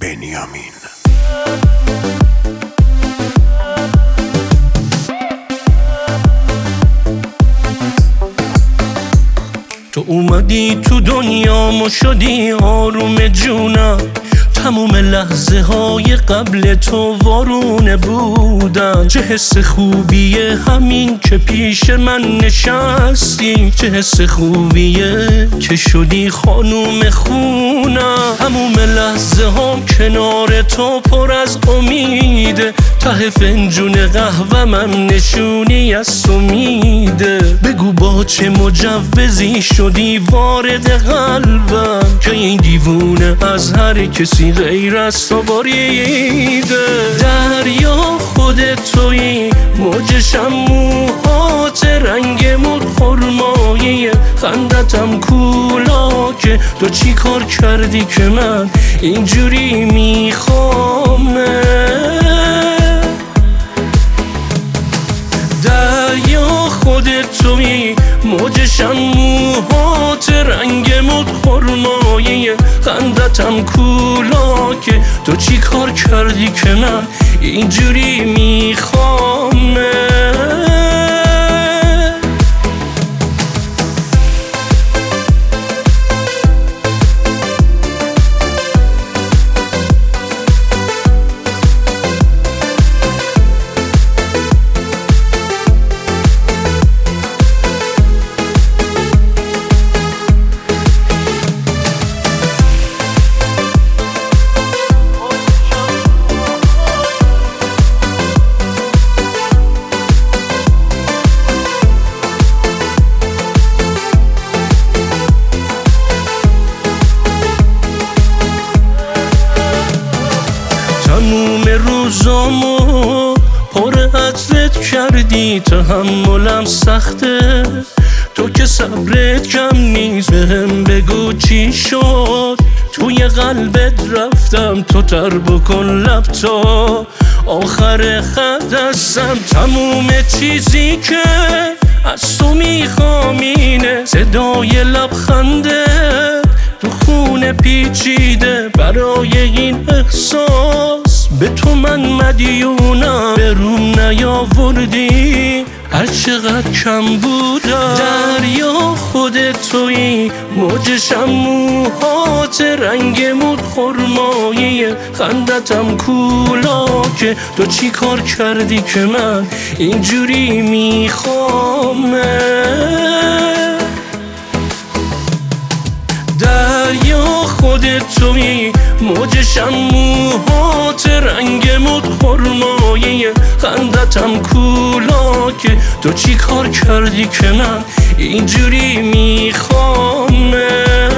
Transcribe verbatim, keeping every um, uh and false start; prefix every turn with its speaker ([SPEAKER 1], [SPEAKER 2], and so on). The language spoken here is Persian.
[SPEAKER 1] بنیامین.
[SPEAKER 2] تو اومدی تو دنیامو شدی آروم جونم، تموم لحظه های قبل تو وارونه بودن. چه حس خوبیه همین که پیش من نشستی، چه حس خوبیه که شدی خانوم خونم. تموم لحظه ها کنار تو پر از امیده، ته فنجون قهوه من نشونی از امیده. بگو با چه مجوزی شدی وارد قلبم که این دیوونه از هر کسی غیر از تو باریده. دریا خودت تویی، موجشم موهات رنگمون خرماییه، خندتم کولاکه. تو چی کار کردی که من اینجوری میخوامه؟ دریا خودت تویی، موجشم موهات رنگمون خرماییه، خندتم کولاکه. تو چی کار کردی که من اینجوری میخوامه؟ تموم روزامو پر عطرت کردی، تحملم سخته تو که صبرت کم نیست. بهم بگو چی شد توی قلبت رفتم، تو تر بکن لب تا آخر خط هستم. تموم چیزی که از تو میخوام اینه، صدای لبخنده تو خونه پیچیده. برای این احساس به تو من مدیونم، به روم نیاوردی هر چقدر کم بودم. دریا خودت تویی، موجشم موهات رنگمون خرماییه، خندتم کولاکه. تو چی کار کردی که من اینجوری میخوامه؟ دریا خودت تویی، موجشم موهات رنگمون خرماییه، خندتم کولاکه. تو چی کار کردی که من اینجوری میخوامه؟